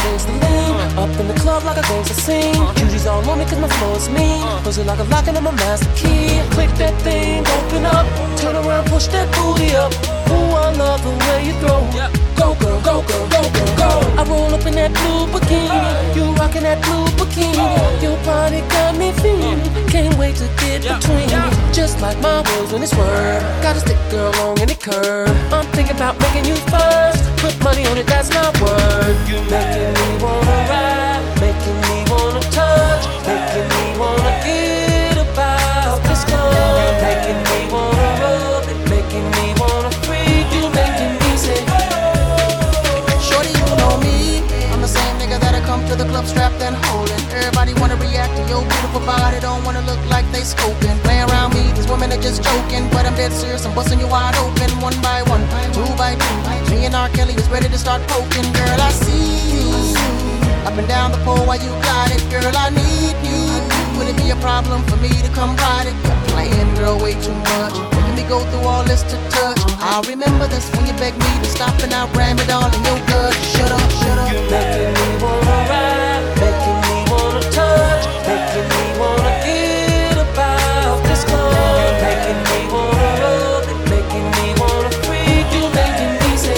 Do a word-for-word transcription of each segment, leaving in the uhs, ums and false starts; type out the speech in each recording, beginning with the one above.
gangsta lean. Up in the club like a gangsta scene. Judy's all on me cause my flow is mean. Pussy like a lock and I'm a master key. Click that thing, open up. Turn around, push that booty up. Ooh, I love the way you throw. Go girl, go girl, go girl, go. I roll up in that blue bikini. You rockin' that blue bikini. Your body got me feeling. Can't wait to get between. Just like my words when it's word. Got a stick girl on any curve. I'm thinking about making you first. Put money on it, that's my word. You making me wanna ride, making me wanna touch, making me wanna get about this club, making me wanna rub it, making me wanna freak. You making me say, shorty, you know me. I'm the same nigga that'll come to the club strapped and holding. Everybody wanna react to your beautiful body, don't wanna look like they scoping. Play around me, these women are just joking, but I'm dead serious. I'm busting you wide open, one by one, two by two. Me and R. Kelly is ready to start poking. Girl, I see you up and down the pole while you glide it. Girl, I need you. Would it be a problem for me to come ride it? You're playing, girl, way too much. Let me go through all this to touch. I'll remember this when you beg me to stop and I'll ram it all in your gut. Shut up, shut up. you making me wanna ride, making me wanna touch, making me wanna get about this club, making me wanna rub it, making me wanna freak. You making me say,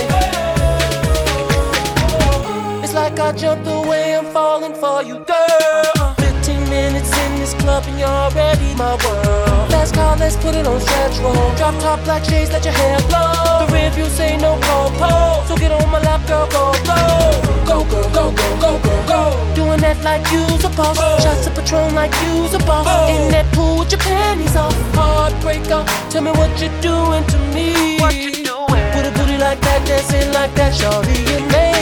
it's like I jumped away, I'm falling for you, girl. Fifteen minutes in this club and you're already my world. Last call, let's put it on stretch roll. Drop top, black shades, let your hair blow. The review say no pole pole, so get on my lap, girl, go blow. Go girl, go girl, go girl, go. Doing that like you's a boss. Shots of Patron like you's a boss. In that pool with your panties off. Heartbreaker, tell me what you're doing to me. What you doing? With a booty like that, dancing like that, shawty, you made